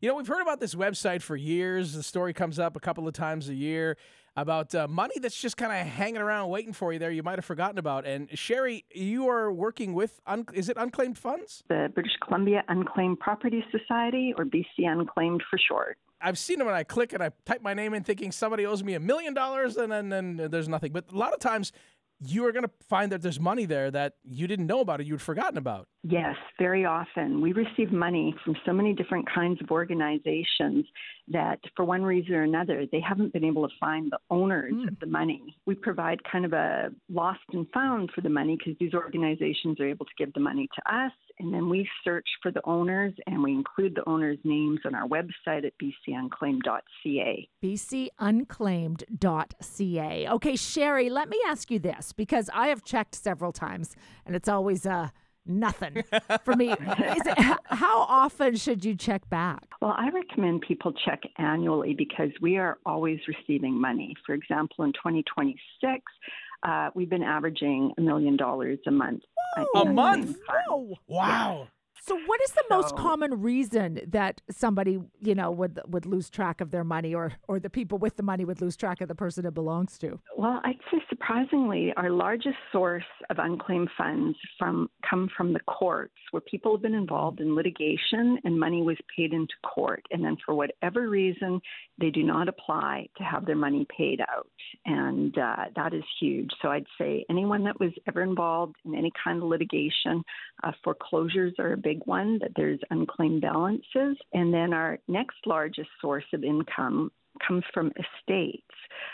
We've heard about this website for years. The story comes up a couple of times a year about money that's just kind of hanging around waiting for you there you might have forgotten about. And Sherry, you are working with, is it Unclaimed Funds? The British Columbia Unclaimed Property Society, or BC Unclaimed for short. I've seen them and I click and I type my name in thinking somebody owes me $1 million and then there's nothing. But a lot of times you are going to find that there's money there that you didn't know about or you'd forgotten about. Yes, very often. We receive money from so many different kinds of organizations that for one reason or another, they haven't been able to find the owners of the money. We provide kind of a lost and found for the money because these organizations are able to give the money to us. And then we search for the owners and we include the owners' names on our website at bcunclaimed.ca. bcunclaimed.ca. Okay, Sherry, let me ask you this, because I have checked several times and it's always nothing for me. How often should you check back? Well, I recommend people check annually because we are always receiving money. For example, in 2026, we've been averaging $1 million a month. A month? Whoa. Wow. So what is the most common reason that somebody, would lose track of their money or the people with the money would lose track of the person it belongs to? Well, I'd say surprisingly, our largest source of unclaimed funds come from the courts, where people have been involved in litigation and money was paid into court. And then for whatever reason, they do not apply to have their money paid out. And that is huge. So I'd say anyone that was ever involved in any kind of litigation, foreclosures are a big one, that there's unclaimed balances. And then our next largest source of income comes from estates.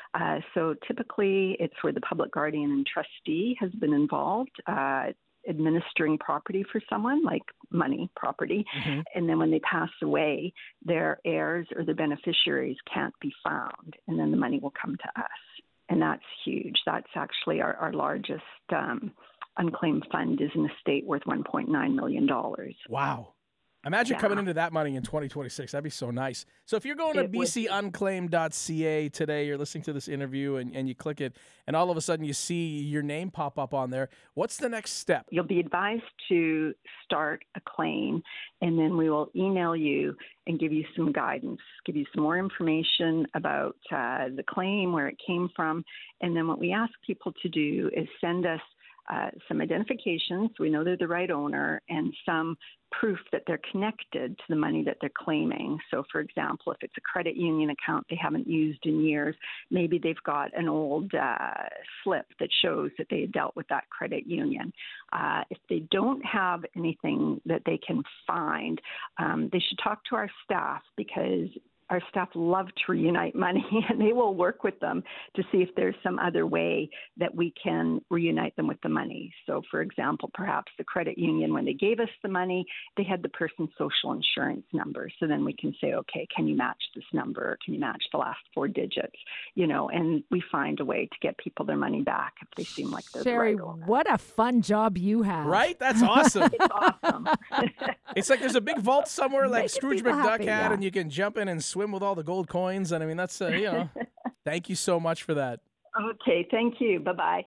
So typically it's where the public guardian and trustee has been involved, administering property for someone, like money, property. Mm-hmm. And then when they pass away, their heirs or their beneficiaries can't be found. And then the money will come to us. And that's huge. That's actually our largest unclaimed fund is an estate worth $1.9 million. Wow. Imagine coming into that money in 2026. That'd be so nice. So if you're going to bcunclaimed.ca today, you're listening to this interview and you click it, and all of a sudden you see your name pop up on there, what's the next step? You'll be advised to start a claim, and then we will email you and give you some guidance, give you some more information about the claim, where it came from. And then what we ask people to do is send us some identifications, so we know they're the right owner, and some proof that they're connected to the money that they're claiming. So, for example, if it's a credit union account they haven't used in years, maybe they've got an old slip that shows that they had dealt with that credit union. If they don't have anything that they can find, they should talk to our staff, because our staff love to reunite money, and they will work with them to see if there's some other way that we can reunite them with the money. So, for example, perhaps the credit union, when they gave us the money, they had the person's social insurance number. So then we can say, okay, can you match this number? Or can you match the last 4 digits? And we find a way to get people their money back if they seem like they're Sherry, the right owner. What a fun job you have. Right? That's awesome. It's awesome. It's like there's a big vault somewhere like Scrooge McDuck had, yeah. and you can jump in and swim with all the gold coins. And I mean, that's, thank you so much for that. Okay, thank you. Bye-bye.